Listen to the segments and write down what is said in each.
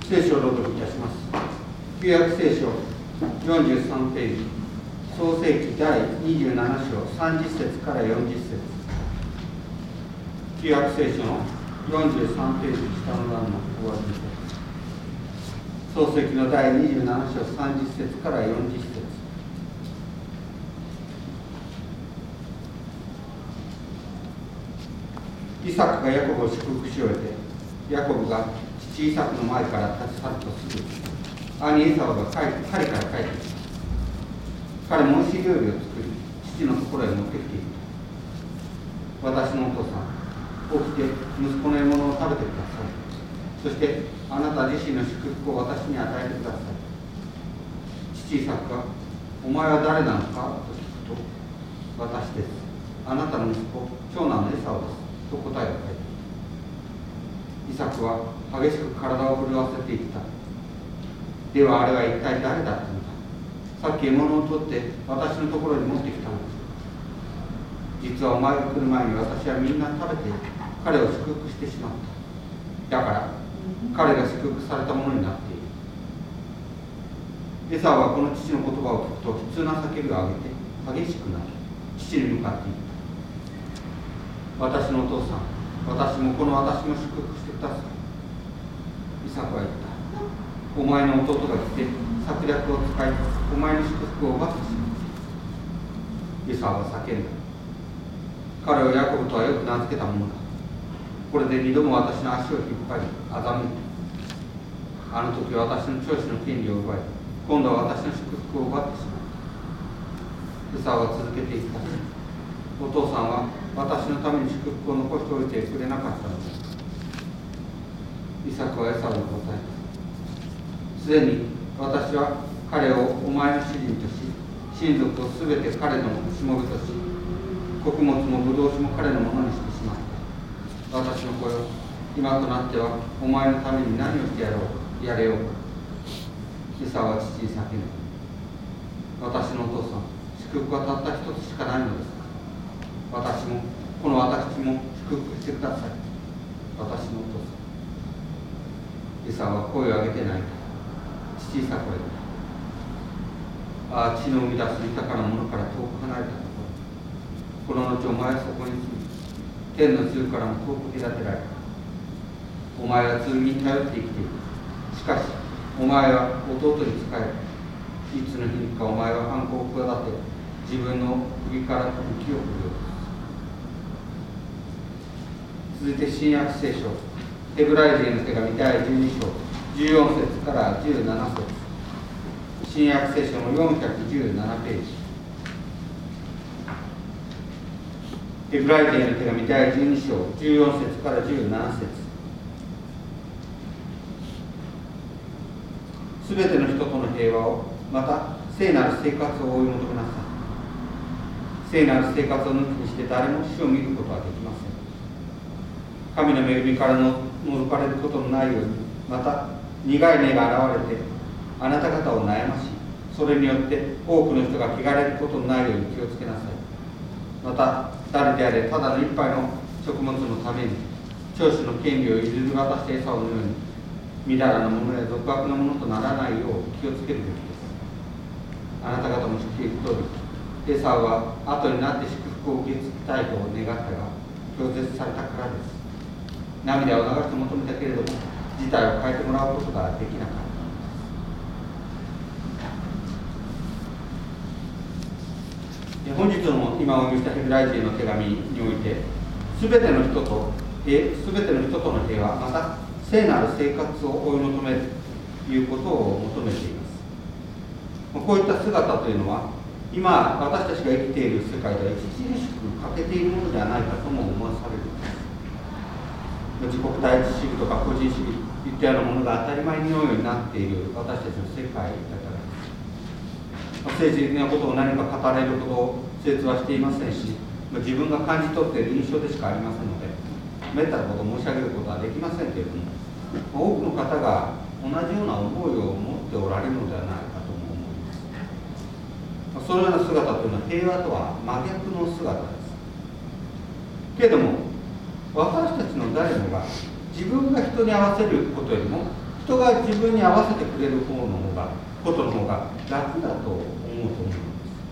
聖書を朗読いたします。旧約聖書43ページ、創世記第27章30節から40節。旧約聖書の43ページ下の欄の終わりです。創世記の第27章30節から40節。イサクがヤコブを祝福し終えて、ヤコブが父イサクの前から立ち去るとすぐ、兄エサウが狩りから帰ってきた。彼も美味しい料理を作り、父のところへ持ってきている。私のお父さん、起きて息子の獲物を食べてください。そしてあなた自身の祝福を私に与えてください。父イサクが、お前は誰なのかと聞くと、私です。あなたの息子、長男のエサウです。と答えを書いている。イサクは激しく体を震わせていった。ではあれは一体誰だったのか。さっき獲物を取って私のところに持ってきたのです。実はお前が来る前に私はみんな食べて彼を祝福してしまった。だから彼が祝福されたものになっている。エサウはこの父の言葉を聞くと悲痛な叫びを上げて激しくなり、父に向かっていった。私のお父さん、私もこの私も祝福してください。イサクは言った。お前の弟が来て策略を使い、お前の祝福を奪ってしまった。エサウは叫んだ。彼をヤコブとはよく名付けたものだ。これで二度も私の足を引っ張り、欺いた。あの時私の長子の権利を奪い、今度は私の祝福を奪ってしまった。エサウは続けていった。お父さんは私のために祝福を残しておいてくれなかったのです。イサクはエサウに答えた。すでに私は彼をお前の主人とし、親族をすべて彼のしもべとし、穀物もブドウ酒も彼のものにしてしまった。私の子よ、今となってはお前のために何をしてやれようか。エサウは父に叫んだ。私のお父さん、祝福はたった一つしかないのです。私もこの私も祝福してください。私のお父さん。エサウは声を上げて泣いた。父イサクは言った。ああ、地の生み出す豊かなものから遠く離れたところ。この後お前はそこに住み、天の露からも遠く隔てられた。お前は罪に頼って生きている。しかしお前は弟に仕える。いつの日にかお前は反抗を企て、自分の首から浮きを振るようです。続いて新約聖書ヘブライ人への手紙第12章14節から17節。新約聖書の417ページ。ヘブライ人への手紙第12章14節から17節。すべての人との平和を、また聖なる生活を追い求めなさい。聖なる生活を抜きにして誰も死を見ることはできません。神の恵みからの除かれることのないように、また苦い根が現れてあなた方を悩まし、それによって多くの人が汚れることのないように気をつけなさい。また誰であれただの一杯の食物のために長子の権利を譲り渡したエサウのようにみだらなものや俗悪なものとならないよう気をつけるべきです。あなた方も知っている通り、エサウは後になって祝福を受け継ぎたいと願ったが拒絶されたからです。涙を流して求めたけれども事態を変えてもらうことができなかった。本日の今お読みしたヘブライ人への手紙において、すべての人との平和、また聖なる生活を追い求めるということを求めています。こういった姿というのは今私たちが生きている世界では著しく欠けているものではないかとも思わされるんです。自国第一主義とか個人主義といったようなものが当たり前のようになっている私たちの世界だからです。政治的なことを何か語れるほど精通はしていませんし、自分が感じ取っている印象でしかありませんので、めったなことを申し上げることはできませんけれども、多くの方が同じような思いを持っておられるのではないかとも思います。そのような姿というのは平和とは真逆の姿です。けれども私たちの誰もが自分が人に合わせることよりも人が自分に合わせてくれることの方が楽だと思うと思うんです。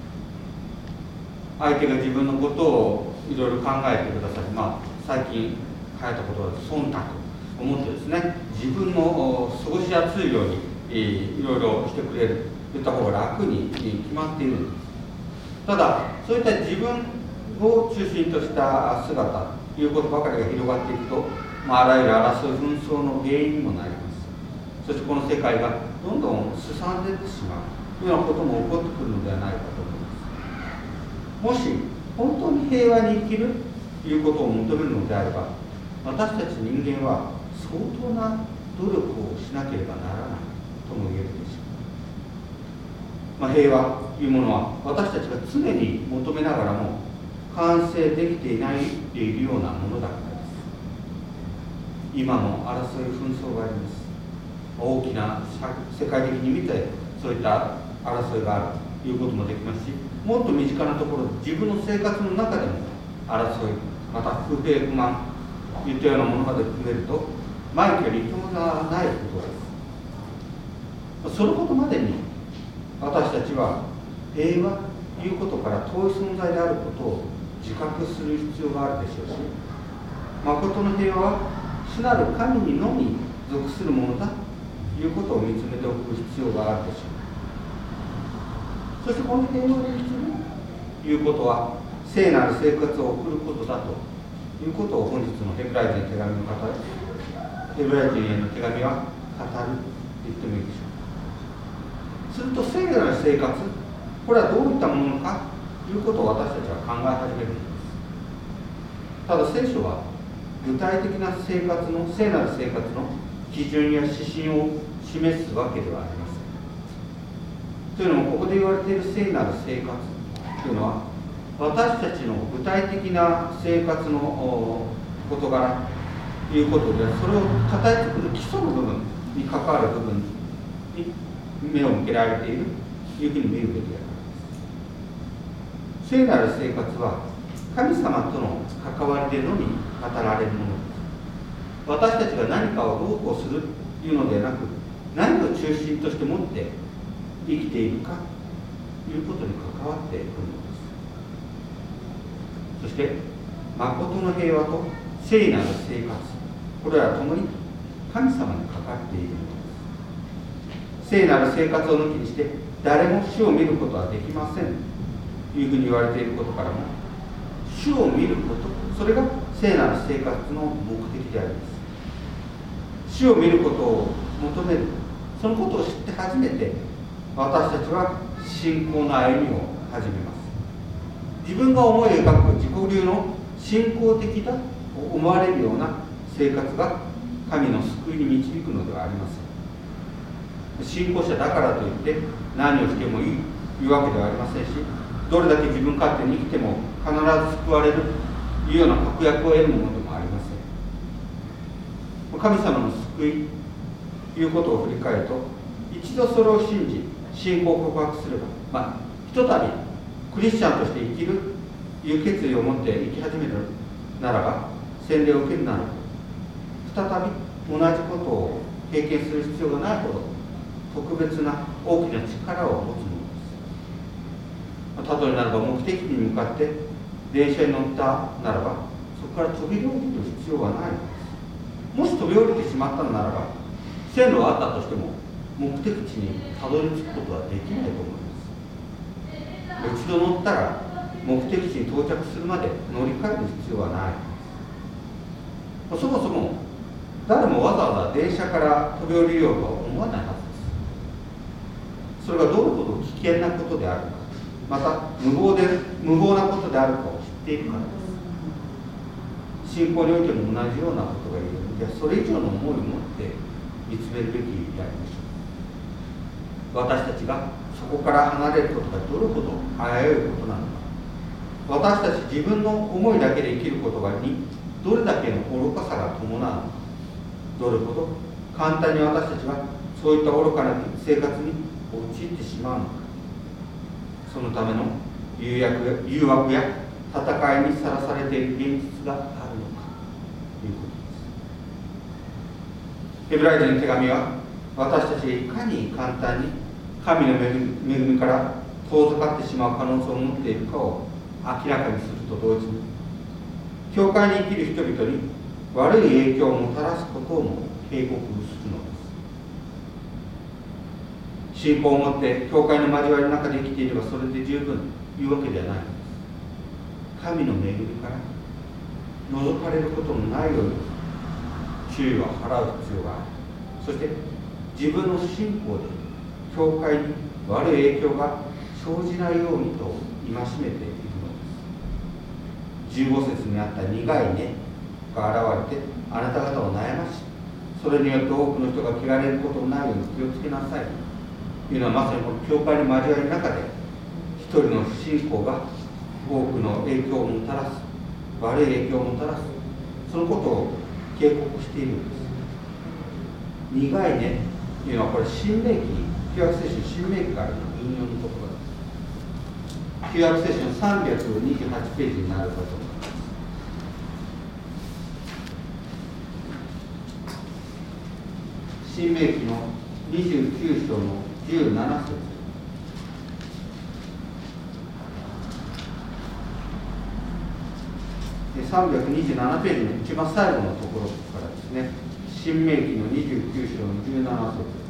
相手が自分のことをいろいろ考えてくださり、最近流行ったことは忖度と思ってですね、自分の過ごしやすいようにいろいろしてくれるといった方が楽に決まっているんです。ただそういった自分を中心とした姿ということばかりが広がっていくと、あらゆる争い紛争の原因にもなります。そしてこの世界がどんどんすさんでいってしまうというようなことも起こってくるのではないかと思います。もし本当に平和に生きるということを求めるのであれば、私たち人間は相当な努力をしなければならないとも言えるでしょう。平和というものは私たちが常に求めながらも完成できていないでいるようなものだからです。今も争い紛争があります。大きな世界的に見てそういった争いがあるということもできますし、もっと身近なところ、自分の生活の中でも争い、また不平不満といったようなものまで含めると前よりいとまがないことです。そのことまでに私たちは平和ということから遠い存在であることを自覚する必要があるでしょうし、誠の平和は主なる神にのみ属するものだということを見つめておく必要があるでしょう。そしてこの平和で生きるということは聖なる生活を送ることだということを本日のヘブライ人への手紙の方、ヘブライ人への手紙は語ると言ってもいいでしょう。すると聖なる生活、これはどういったものかということを私たちは考え始めるのです。ただ聖書は具体的な生活の聖なる生活の基準や指針を示すわけではありません。というのもここで言われている聖なる生活というのは私たちの具体的な生活の事柄ということで、それを形作る基礎の部分に関わる部分に目を向けられているというふうに見るべきだからです。聖なる生活は神様との関わりでのみ語られるものです。私たちが何かをどうこうするというのではなく、何を中心として持って生きているかということに関わってくるのです。そして誠の平和と聖なる生活、これらともに神様にかかっているのです。聖なる生活を抜きにして誰も主を見ることはできませんというふうに言われていることからも、主を見ること、それが聖なる生活の目的であります。主を見ることを求める、そのことを知って初めて私たちは信仰の歩みを始めます。自分が思い描く自己流の信仰的だと思われるような生活が神の救いに導くのではありません。信仰者だからといって何をしてもいいというわけではありませんし、どれだけ自分勝手に生きても必ず救われるというような確約を得るものでもありません。神様の救いということを振り返ると、一度それを信じ信仰を告白すれば、ひとたびクリスチャンとして生きるという決意を持って生き始めるならば、洗礼を受けるならば再び同じことを経験する必要がないほど特別な大きな力を持つものです。例えならば目的地に向かって電車に乗ったならば、そこから飛び降りる必要はないのです。もし飛び降りてしまったのならば、線路があったとしても目的地にたどり着くことはできないと思います。一度乗ったら目的地に到着するまで乗り換える必要はない。そもそも誰もわざわざ電車から飛び降りようとは思わないはずです。それがどれほど危険なことであるか、また無謀なことであるかを知っているからです。信仰においても同じようなことが言える。いや、それ以上の思いを持って見つめるべきでありましょう。私たちがそこから離れることがどれほど危ういことなのか、私たち自分の思いだけで生きることにどれだけの愚かさが伴うのか、どれほど簡単に私たちはそういった愚かな生活に陥ってしまうのか、そのための誘惑や戦いにさらされている現実があるのかということです。ヘブライ人の手紙は私たちがいかに簡単に神の恵みから遠ざかってしまう可能性を持っているかを明らかにすると同時に、教会に生きる人々に悪い影響をもたらすことをも警告するのです。信仰を持って教会の交わりの中で生きていればそれで十分というわけではないのです。神の恵みから覗かれることのないように注意を払う必要がある。そして自分の信仰で教会に悪い影響が生じないようにと戒めているのです。15節にあった苦い根が現れてあなた方を悩まし、それによって多くの人が汚れることのないように気をつけなさいというのは、まさにこの教会の交わりの中で一人の不信仰が多くの影響をもたらす、悪い影響をもたらす、そのことを警告しているんです。苦い根というのは、これ新明記、旧約聖書新明記からの引用の言葉です。旧約聖書の328ページになるかと思います。新明記の29章の17節。327ページの一番最後のところからですね。新明記の29章の17節。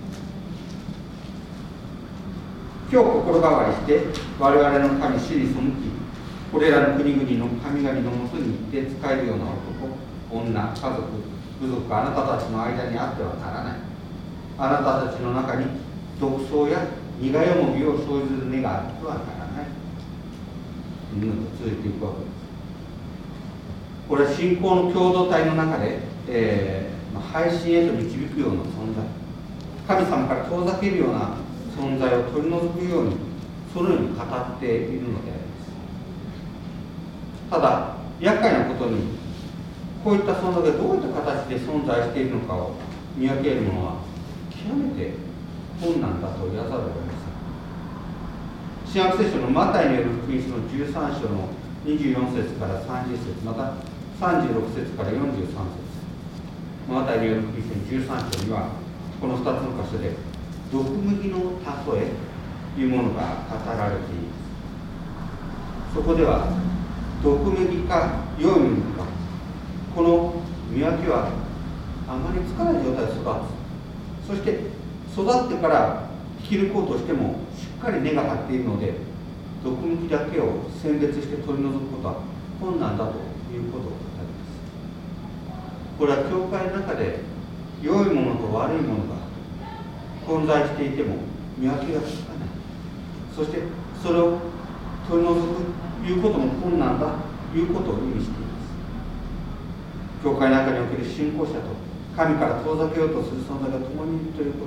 今日心変わりして我々の神主に背き、これらの国々の神々のもとに行って仕えるような男、女、家族、部族、あなたたちの間にあってはならない。あなたたちの中に独創や苦よもぎを生ずる根があってはならない。続いていくわけです。これは信仰の共同体の中で、配信へと導くような存在、神様から遠ざけるような存在を取り除くように、そのように語っているのであります。ただ、厄介なことに、こういった存在がどういった形で存在しているのかを見分けるのは極めて困難だと言わざるを得ません。新約聖書のマタイによる福音書の13章の24節から30節、また36節から43節、マタイによる福音書の13章には、この2つの箇所で毒麦の例えというものが語られています。そこでは毒麦か良い麦か、この見分けはあまりつかない状態で育つ。そして育ってから引き抜こうとしてもしっかり根が張っているので、毒麦だけを選別して取り除くことは困難だということを語ります。これは教会の中で良いものと悪いものが混在していても見分けがつかない。そしてそれを取り除くということも困難だということを意味しています。教会の中における信仰者と神から遠ざけようとする存在が共にいるということ、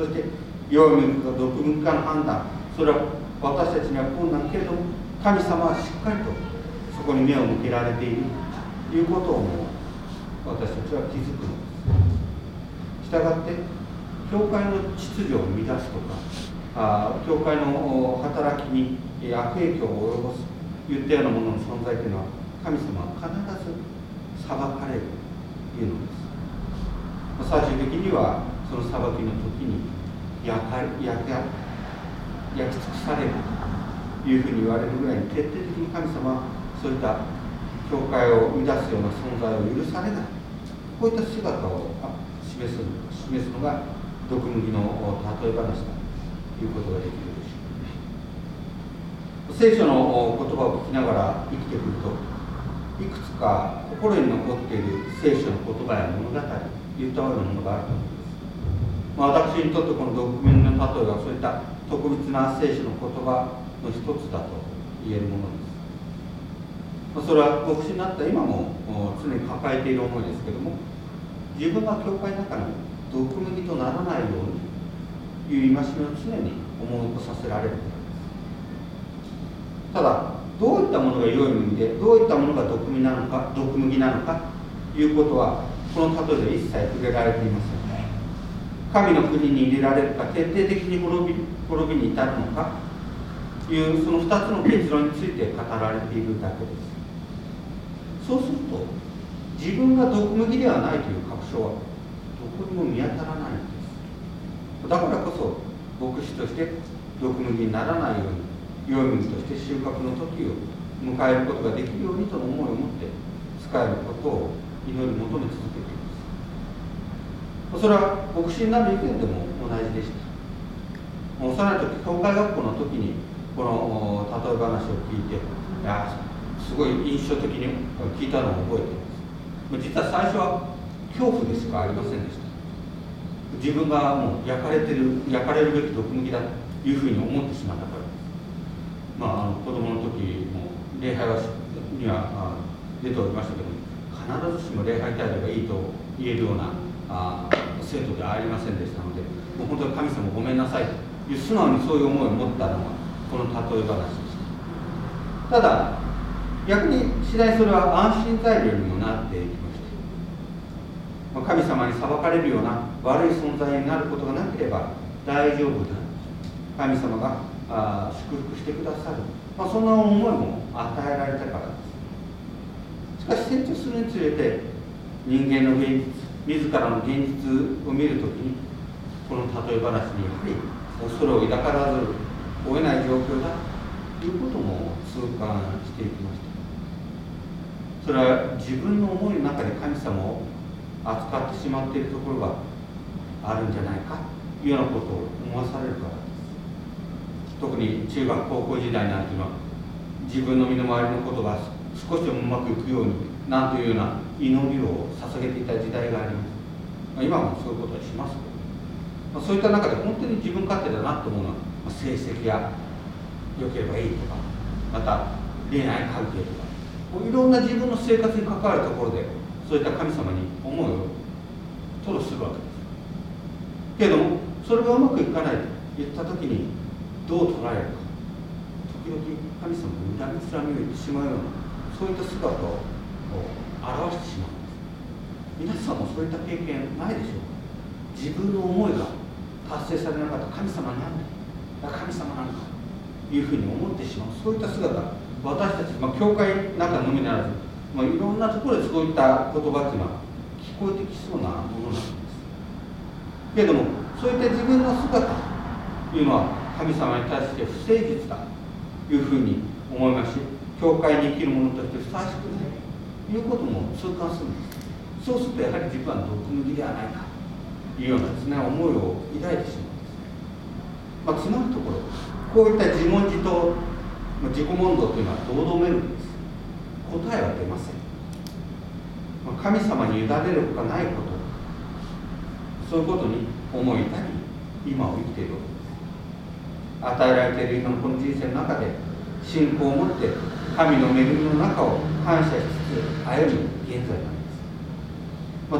そして良い麦か毒麦かの判断、それは私たちには困難けれども、神様はしっかりとそこに目を向けられているということをも私たちは気づくのです。したがって教会の秩序を乱すとか、教会の働きに悪影響を及ぼすといったようなものの存在というのは、神様は必ず裁かれるというのです。最終的にはその裁きの時に焼き尽くされるというふうに言われるぐらいに、徹底的に神様はそういった教会を乱すような存在を許されない、こういった姿を示すのが毒麦の例え話だということができるでしょう。聖書の言葉を聞きながら生きてくると、いくつか心に残っている聖書の言葉や物語といったようなものがあると思います。私にとってこの毒麦の例えはそういった特別な聖書の言葉の一つだと言えるものです。それは牧師になった今も常に抱えている思いですけれども、自分が教会の中の毒麦とならないようにいう戒めを常に思い起こさせられることです。ただ、どういったものが良い麦で、どういったものが毒麦なのかということは、この例えで一切触れられていません。神の国に入れられるか、徹底的に滅びに至るのかという、その2つの結論について語られているだけです。そうすると、自分が毒麦ではないという確証はどこにも見当たらないんです。 だからこそ牧師として毒麦にならないように、良い麦として収穫の時を迎えることができるようにとの思いを持って使えることを祈り求め続けています。それは牧師になる以前でも同じでした。幼い時、教会学校の時にこの例え話を聞いて、すごい印象的に聞いたのを覚えています。実は最初は恐怖でしかありませんでした。自分がもう焼かれるべき毒麦だというふうに思ってしまったからです。子供の時も礼拝には出ておりましたけど、必ずしも礼拝態度がいいと言えるような生徒ではありませんでしたので、もう本当に神様ごめんなさいという素直にそういう思いを持ったのがこの例え話でした。ただ逆に次第それは安心材料にもなっていきました。神様に裁かれるような悪い存在になることがなければ大丈夫だ、神様が祝福してくださる、そんな思いも与えられたからです。しかし成長するにつれて人間の現実、自らの現実を見るときに、この例え話にやはり恐れを抱からざるを得ない状況だということも痛感していきました。それは自分の思いの中で神様を扱ってしまっているところがあるんじゃないかというようなことを思わされるからです。特に中学高校時代なんていうのは、自分の身の回りのことが少しでもうまくいくようになんというような祈りを捧げていた時代があります。今もそういうことはしますけど、そういった中で本当に自分勝手だなと思うのは、成績が良ければいいとか、また恋愛関係とか、いろんな自分の生活に関わるところでそういった神様に思いを吐露するわけです。けれどもそれがうまくいかないといった時にどう捉えるか、時々神様に恨みつらみを言ってしまうような、そういった姿を表してしまうんです。皆さんもそういった経験ないでしょうか。自分の思いが達成されなかった神様なんだ、神様なんかというふうに思ってしまう、そういった姿、私たち、教会なんかのみならず、いろんなところでそういった言葉というのは聞こえてきそうなものなんです。けれどもそういった自分の姿というのは神様に対して不誠実だというふうに思いますし、教会に生きる者としてふさわしくないということも痛感するんです。そうするとやはり自分は毒麦ではないかというようなですね、思いを抱いてしまうんです。つまるところ、こういった自問自答、自己問答というのは堂々めるんです。答えは出ません。神様に委ねるほかないこと、そういうことに思い至り今を生きているわけです。与えられている今のこの人生の中で信仰を持って神の恵みの中を感謝しつつ歩む現在なんです。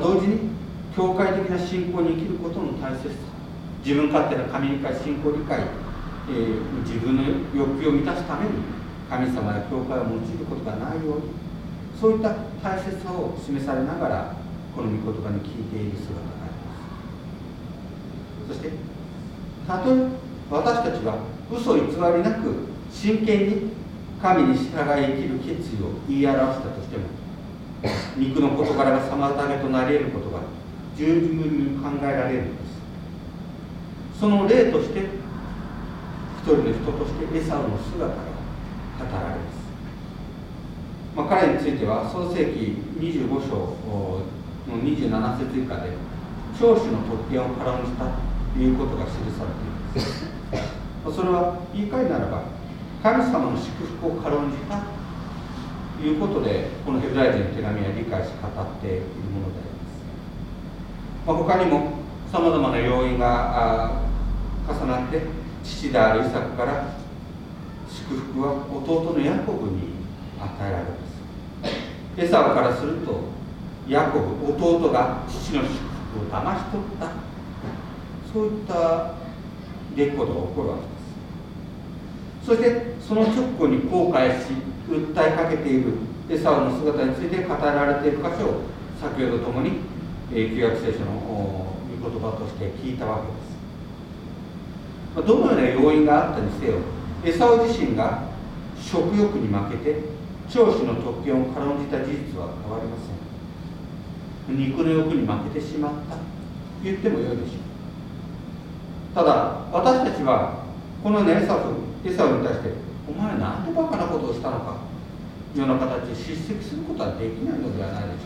同時に教会的な信仰に生きることの大切さ、自分勝手な神理解、信仰理解、自分の欲求を満たすために神様や教会を用いることがないように、そういった大切さを示されながらこの御言葉に聞いている姿があります。そしてたとえ私たちが嘘偽りなく真剣に神に従い生きる決意を言い表したとしても、肉の事柄が妨げとなり得ることが十分に考えられるのです。その例として一人の人としてエサウの姿が語られます。彼については創世記25章の27節以下で長子の特権を軽んじたということが記されています。それは言い換えならば神様の祝福を軽んじたということでこのヘブライ人の手紙は理解し語っているものであります。他にもさまざまな要因が重なって父であるイサクから祝福は弟のヤコブに与えられます。エサウからするとヤコブ、弟が父の祝福を騙し取った、そういった出来事が起こるわけです。そしてその直後に後悔し訴えかけているエサウの姿について語られている箇所を先ほどともに旧約聖書の御言葉として聞いたわけです。どのような要因があったにせよ、エサウ自身が食欲に負けて長子の特権を軽んじた事実は変わりません。肉の欲に負けてしまったと言ってもよいでしょただ私たちはこのようなエサウに対して「お前なんでバカなことをしたのか」というような形で叱責することはできないのではないでし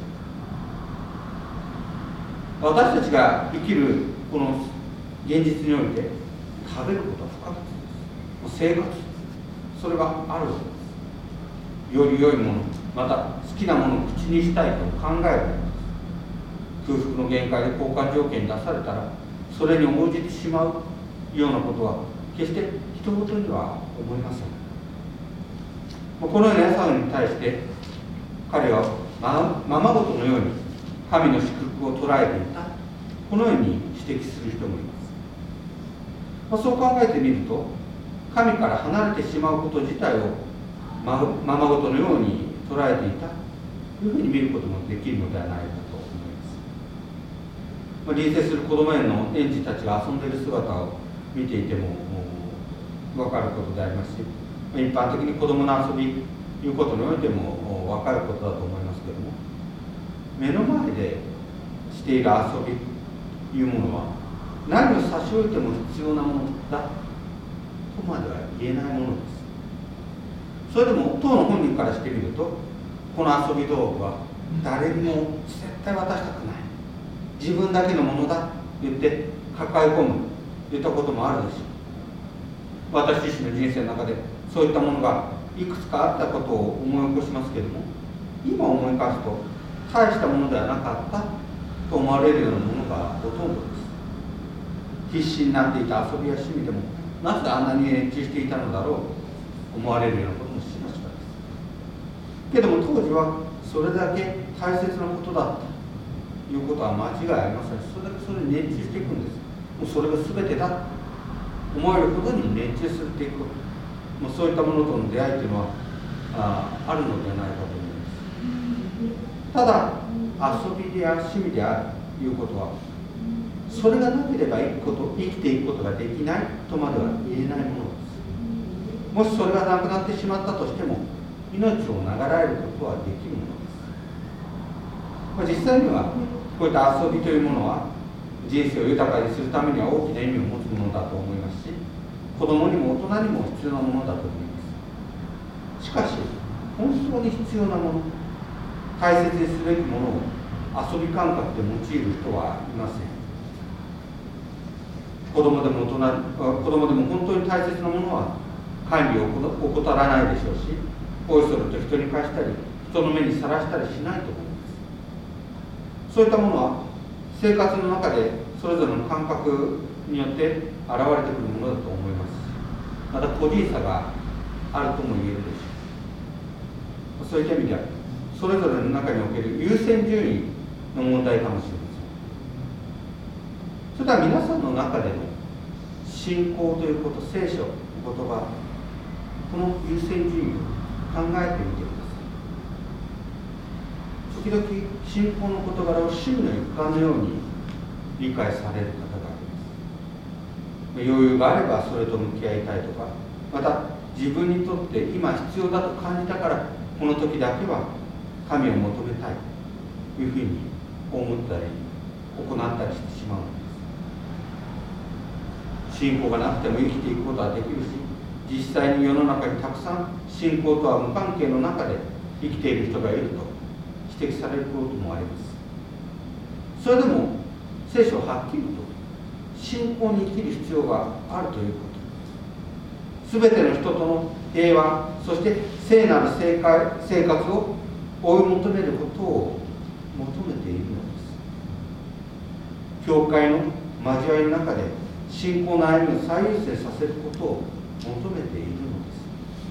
ょうか。私たちが生きるこの現実において食べることは不可欠です。生活、それがあるわけです。より良いもの、また好きなものを口にしたいと考えるわけです。空腹の限界で交換条件に出されたらそれに応じてしまうようなことは決して人事には思いません。このようなエサウに対して彼はままごとのように神の祝福を捉えていた、このように指摘する人もいます。そう考えてみると神から離れてしまうこと自体をままごとのように捉えていたというふうに見ることもできるのではないかと思います。隣接する子ども園の園児たちが遊んでいる姿を見ていても分かることでありますし、一般的に子どもの遊びということにおいても分かることだと思いますけれども、目の前でしている遊びというものは何を差し置いても必要なものだとまでは言えないものです。それでも当の本人からしてみると、この遊び道具は誰にも絶対渡したくない、自分だけのものだと言って抱え込むといったこともあるでしょう。私自身の人生の中でそういったものがいくつかあったことを思い起こしますけれども、今思い返すと大したものではなかったと思われるようなものがほとんどです。必死になっていた遊びや趣味でもなぜあんなに熱中していたのだろうと思われるようなこともしばしばです。けども当時はそれだけ大切なことだったということは間違いありません。それだけそれに熱中していくんです。もうそれが全てだと思えるほどに熱中するっていくこと、もうそういったものとの出会いというのはあるのではないかと思います。ただ遊びや趣味であるということは、それがなければ生きていくことができないとまでは言えないものです。もしそれがなくなってしまったとしても命を長らえることはできるものです。実際にはこういった遊びというものは人生を豊かにするためには大きな意味を持つものだと思いますし、子供にも大人にも必要なものだと思います。しかし本当に必要なもの、大切にすべきものを遊び感覚で用いる人はいません。子供でも本当に大切なものは管理を怠らないでしょうし、おいそれと人に貸したり人の目にさらしたりしないと思います。そういったものは生活の中でそれぞれの感覚によって現れてくるものだと思います。また個人差があるとも言えるでしょう。そういった意味ではそれぞれの中における優先順位の問題かもしれません。それでは皆さんの中での信仰ということ、聖書の言葉、この優先順位を考えてみてください。時々信仰の事柄を趣味の一環のように理解される方があります。余裕があればそれと向き合いたいとか、また自分にとって今必要だと感じたからこの時だけは神を求めたいというふうに思ったり行ったりしてしまうのです。信仰がなくても生きていくことはできるし、実際に世の中にたくさん信仰とは無関係の中で生きている人がいると指摘されることもあります。それでも聖書ははっきりと信仰に生きる必要があるということ、すべての人との平和、そして聖なる生活を追い求めることを求めているのです。教会の交わりの中で信仰の歩みを最優先させることを求めているのです。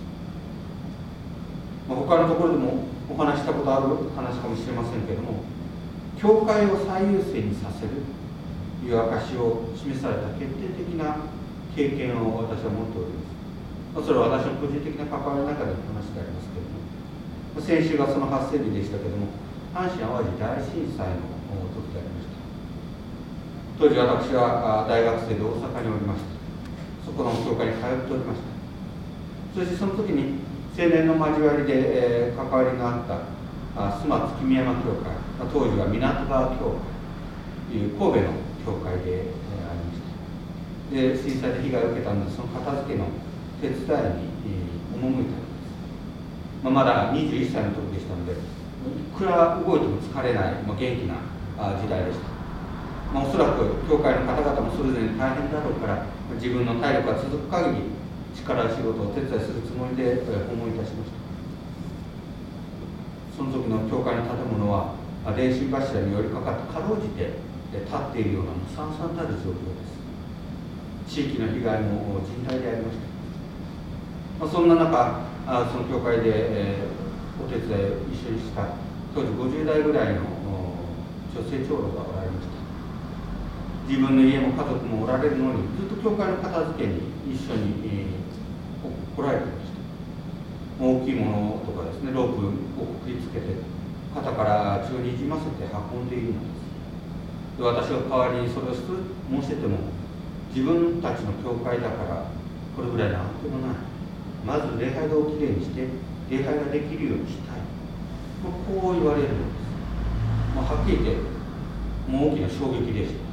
他のところでもお話したことある話かもしれませんけれども、教会を最優先にさせるという証を示された決定的な経験を私は持っております。それは私の個人的な関わりの中での話でありますけれども、先週がその発生日でしたけれども、阪神・淡路大震災の時でありました。当時私は大学生で大阪におりました。そこの教会に通っておりました。そしてその時に青年の交わりで関わりがあった須松君山教会、当時は港川教会という神戸の教会でありました。 で震災で被害を受けたので、その片付けの手伝いに、赴いたのです。まだ21歳の時でしたので、いくら動いても疲れない、元気な時代でした。おそらく教会の方々もそれぞれに大変だろうから、自分の体力が続く限り力仕事を手伝いするつもりで訪問いたしました。その時の教会の建物は電信柱に寄りかかってかろうじて立っているような惨々たる状況です。地域の被害も甚大でありました。そんな中、その教会で、お手伝いを一緒にした当時50代ぐらいの女性長老がおられました。自分の家も家族もおられるのに、ずっと教会の片付けに一緒に、来られていました。大きいものとかですね、ロープをくくりつけて肩から血をにじませて運んでいるのです。で、私が代わりにそれを申してても、自分たちの教会だからこれぐらいなんでもない、まず礼拝堂をきれいにして礼拝ができるようにしたい、こう言われるのです。はっきり言ってもう大きな衝撃でした。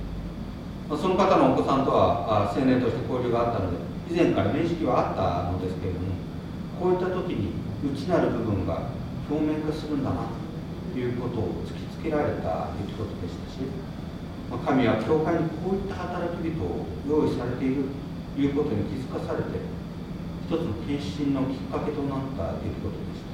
その方のお子さんとは青年として交流があったので、以前から面識はあったのですけれども、こういった時に内なる部分が表面化するんだなということを突きつけられた出来事でしたし、神は教会にこういった働き人を用意されているということに気づかされて、一つの献身のきっかけとなった出来事でした。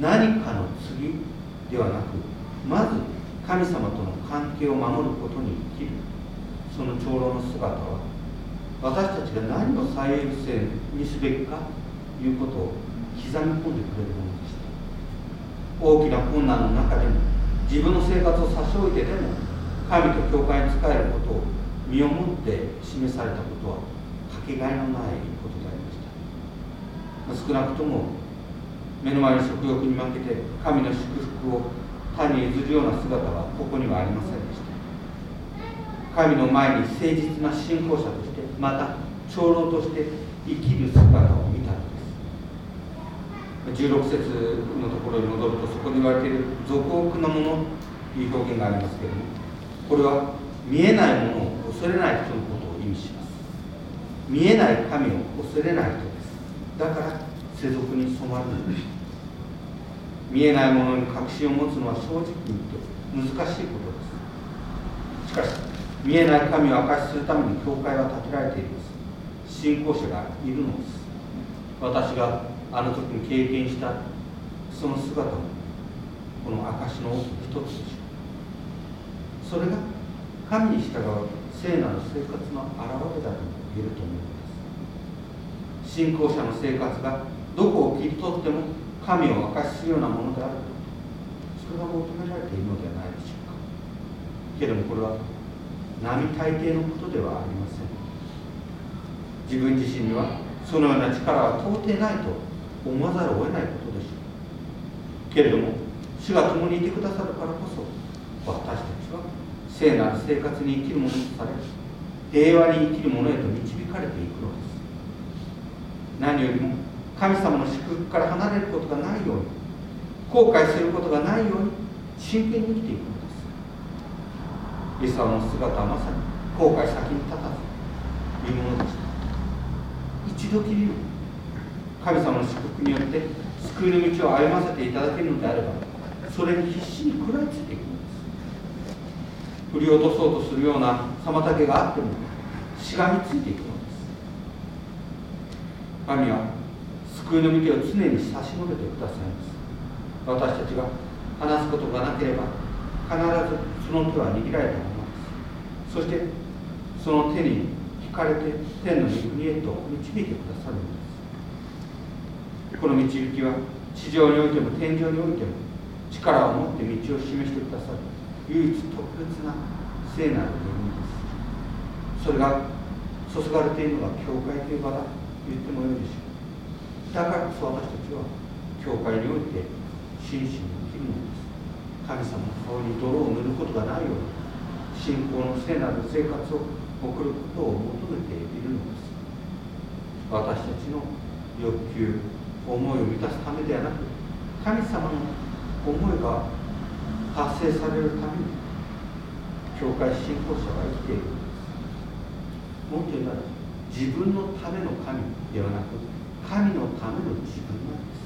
何かの次ではなく、まず神様との関係を守ることに生きる、その長老の姿は、私たちが何を最優先にすべきかということを刻み込んでくれるものでした。大きな困難の中でも、自分の生活を差し置いてでも、神と教会に仕えることを身をもって示されたことはかけがえのないことでありました。少なくとも目の前の食欲に負けて神の祝福を他に譲るような姿はここにはありませんでした。神の前に誠実な信仰者として、また長老として生きる姿を見たのです。16節のところに戻ると、そこに言われている俗億なものという表現がありますけれども、これは見えないものを恐れない人のことを意味します。見えない神を恐れない人です。だから世俗に染まるのです。見えないものに確信を持つのは正直に言って難しいことです。しかし見えない神を明かしするために教会は建てられています。信仰者がいるのです。私があの時に経験したその姿もこの証の一つでしょう。それが神に従う聖なる生活の表れだと言えると思います。信仰者の生活がどこを切り取っても神を証しするようなものであると、それが求められているのではないでしょうか。けれどもこれは並大抵のことではありません。自分自身にはそのような力は到底ないと思わざるを得ないことでしょう。けれども主が共にいてくださるからこそ、私たちは聖なる生活に生きるものとされ、平和に生きるものへと導かれていくのです。何よりも神様の祝福から離れることがないように、後悔することがないように真剣に生きていくのです。エサウの姿はまさに後悔先に立たずというものでした。一度きりの神様の祝福によって救いの道を歩ませていただけるのであれば、それに必死に食らいついていくのです。振り落とそうとするような妨げがあってもしがみついていくのです。神は救いの道を常に差し伸べてくださいます。私たちが話すことがなければ必ずその手は握られたままです。そしてその手に引かれて天の御国へと導いてくださるのです。この導きは地上においても天上においても力を持って道を示してくださる唯一特別な聖なる恵みです。それが注がれているのが教会という場だと言ってもよいでしょう。だからこそ私たちは教会において真摯に生きるのです。神様の顔に泥を塗ることがないように信仰の聖なる生活を送ることを求めているのです。私たちの欲求、思いを満たすためではなく、神様の思いが発生されるために教会信仰者は生きているのです。 もっと言うなら自分のための神ではなく、神のための自分なんです。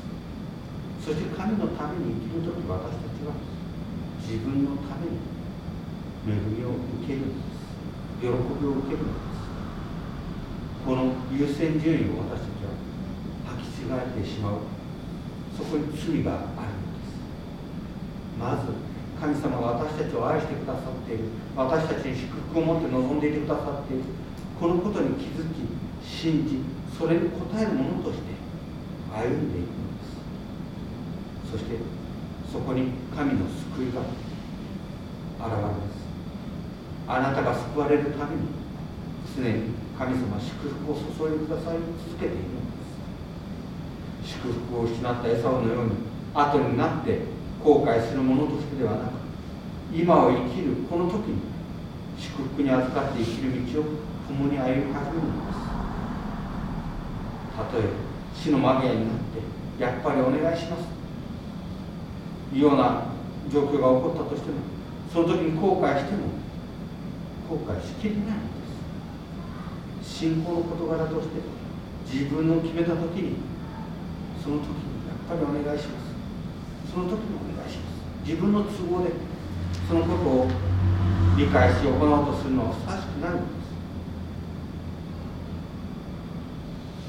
そして神のために生きるとき、私たちは自分のために恵みを受けるんです。喜びを受けるんです。この優先順位を私たちは履き違えてしまう、そこに罪があるのです。まず神様が私たちを愛してくださっている、私たちに祝福を持って望んでいてくださっている、このことに気づき信じ、それに応えるものとして歩んでいくのです。そしてそこに神の救いが現れます。あなたが救われるために常に神様は祝福を注いでください続けているのです。祝福を失ったエサウのように後になって後悔するものとしてではなく、今を生きるこの時に祝福に預かって生きる道を共に歩み始めるのです。たとえ死の間際になってやっぱりお願いしますというような状況が起こったとしても、その時に後悔しても後悔しきれないのです。信仰の事柄として自分の決めた時に、その時にやっぱりお願いします。その時にお願いします。自分の都合でそのことを理解し行おうとするのはふさわしくないのです。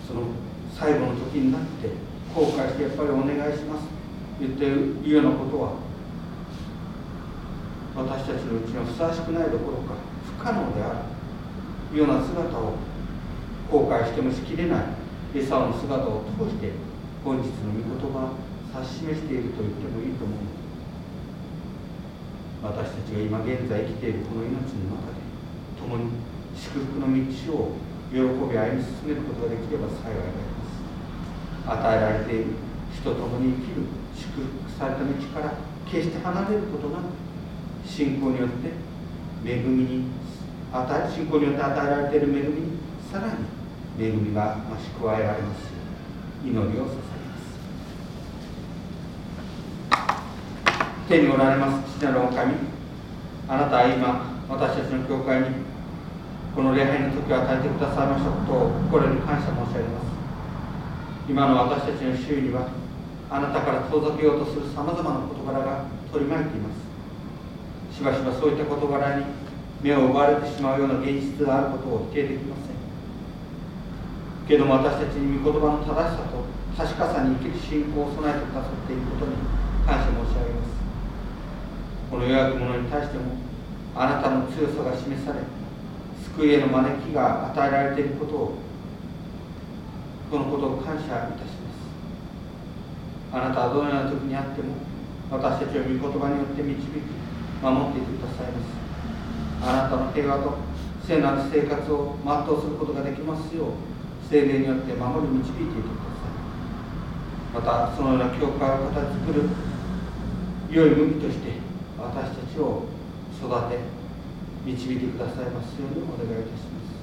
その最後の時になって後悔してやっぱりお願いしますと言っているようなことは、私たちのうちにはふさわしくないどころか不可能であるというような姿を後悔してもしきれないエサウの姿を通して本日の御言葉を指し示していると言ってもいいと思う。私たちが今現在生きているこの命の中で共に祝福の道を喜び歩み進めることができれば幸いであります。与えられている主と共に生きる祝福された道から決して離れることなく、信仰によって恵みに信仰によって与えられている恵みにさらに恵みが増し加えられますよう祈りを捧げます。天におられます父なるお神、あなたは今私たちの教会にこの礼拝の時を与えてくださいましたことを心に感謝申し上げます。今の私たちの周囲にはあなたから遠ざけようとするさまざまな事柄が取り巻いています。しばしばそういった事柄に目を奪われてしまうような現実があることを否定できませんけども、私たちに御言葉の正しさと確かさに生きる信仰を備えてくださっていることに感謝申し上げます。この弱き者に対してもあなたの強さが示され、救いへの招きが与えられていることを、このことを感謝いたします。あなたはどのような時にあっても私たちを御言葉によって導き守っていてくださいます。あなたの平和と聖なる生活を全うすることができますよう、聖霊によって守り導いていてください。またそのような教会を形作る良い麦として私たちを育て導いてくださいますようにお願いいたします。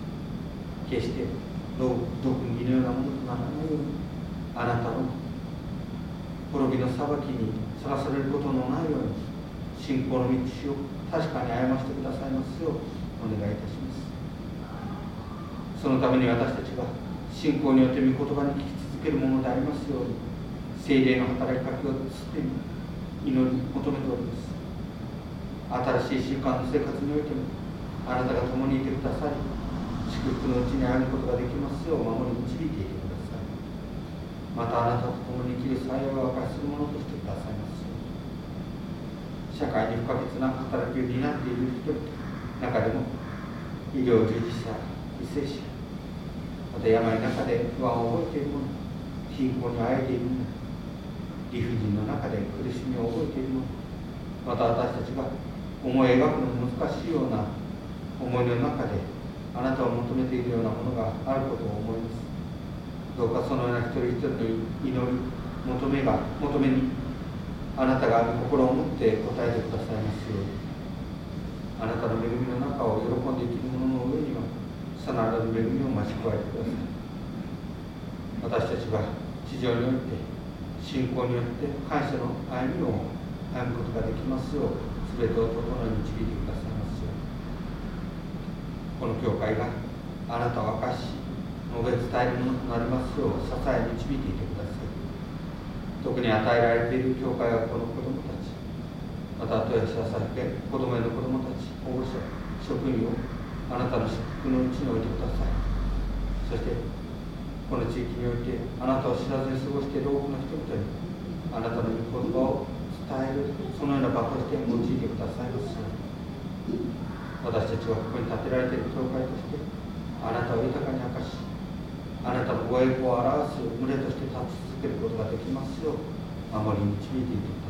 決して毒儀のようなものとならないように、あなたの滅びの裁きにさらされることのないように、信仰の道を確かに歩ませてくださいますようお願いいたします。そのために私たちが信仰によって御言葉に聞き続けるものでありますように、聖霊の働きかけをすでに祈り求めております。新しい習慣の生活においてもあなたが共にいてください、祝福のうちに歩むことができますよう守り導いていてください。またあなたと共に生きる幸いを明かしするものとしてくださいますように、社会に不可欠な働きを担っている人々、中でも医療従事者、為政者、また病の中で不安を覚えている者、貧困にあえいでいる者、理不尽の中で苦しみを覚えている者、また私たちが思い描くのも難しいような思いの中であなたを求めているようなものがあることを思います。どうかそのような一人一人の祈り、求めにあなたが心を持って応えてくださいますように、あなたの恵みの中を喜んで生きる者の上にはさらなる恵みを増し加えてください。私たちが地上において信仰によって感謝の歩みを歩むことができますよう、全てを整え導いてくださいますよう、この教会があなたを明かし、述べ伝えるものとなりますよう支え導いていてください。特に与えられている教会はこの子供たち、また後へささげ子供への子供たち、保護者、職員をあなたの祝福のうちに置いてください。そしてこの地域においてあなたを知らずに過ごしている多くの人々にあなたの御言葉を伝える、そのような場として用いてくださいますように。私たちはここに建てられている教会としてあなたを豊かに明かし、あなたのご栄光を表す群れとして立ち続けることができますよう守り導いていてく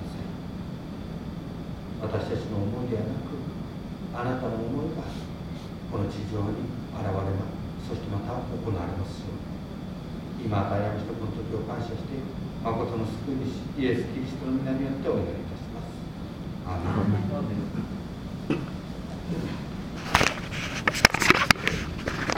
ださい。私たちの思いではなくあなたの思いがこの地上に現れます。そしてまた行われますように。今与えられましたこの時を感謝して誠の救い主イエス・キリストの皆によってお願いいたします。アーメン。